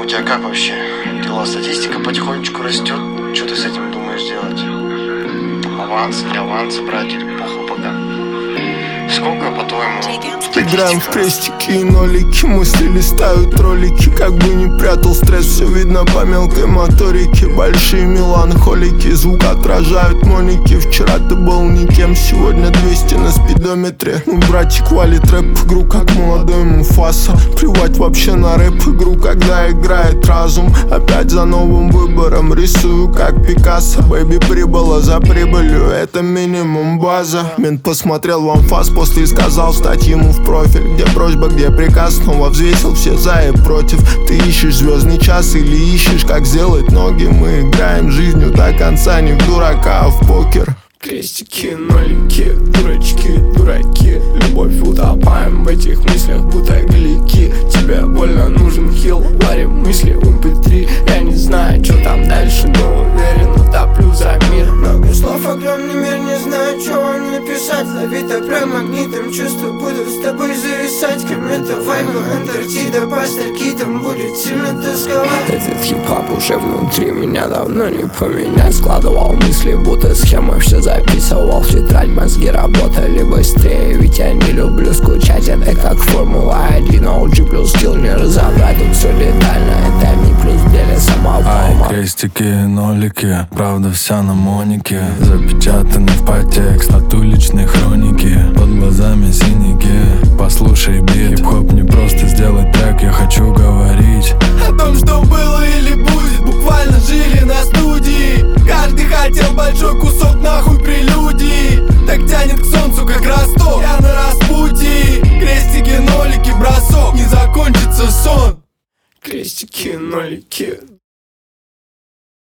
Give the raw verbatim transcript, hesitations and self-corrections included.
тебя как вообще дела? Статистика потихонечку растет. Что ты с этим думаешь делать? Аванс, не аванс брать или похуй пока? Сколько, по-твоему? Играем в крестики и нолики, мысли листают ролики. Как бы не прятал стресс, все видно по мелкой моторике. Большие меланхолики, звук отражают моники. Вчера ты был никем, сегодня двести на спидометре. Ну, братик валит рэп-игру, как молодой Муфаса. Плевать вообще на рэп-игру, когда играет разум. Опять за новым выбором рисую, как Пикассо. Бэйби прибыла за прибылью, это минимум база. Мент посмотрел в анфас после и сказал встать ему в профиль. Где просьба, где приказ, снова взвесил все за и против. Ты ищешь звездный час или ищешь, как сделать ноги? Мы играем жизнью до конца, не в дурака, а в покер. Крестики, нолики, дурачки, дураки. Любовь, утопаем в этих мыслях, будто глики. Тебе больно нужен хил, варим мысли в эм пэ три. Я не знаю, что там дальше, но уверен, утоплю за мир. Много слов, огромный мир, не знаю, что вам написать. Лови то прям магнитом, чувства буду с тобой зависать. Коммента, вайбы, Антарктида, пастырь китом будет сильно тосковать. Этот хип-хоп уже внутри меня давно не поменять. Складывал мысли, будто схема, все записывал в тетрадь. Мозги работали быстрее, ведь я не люблю скучать. Это как Формула один, о джи плюс скилл не разобрать. Тут все летально, это не плюс в деле самого. Ай, крестики, нолики, правда вся на монике. Запечатаны в подтекст от уличной хроники. Под глазами синяки, послушай бит. Хип-хоп не просто сделать трек, я хочу говорить о том, что было или будет, буквально жили на студии. Каждый хотел большой кусок нахуй прелюдии. Так тянет к солнцу, как Ростов, я на распутье. Крестики, нолики, бросок, не закончится сон. Крестики, нолики,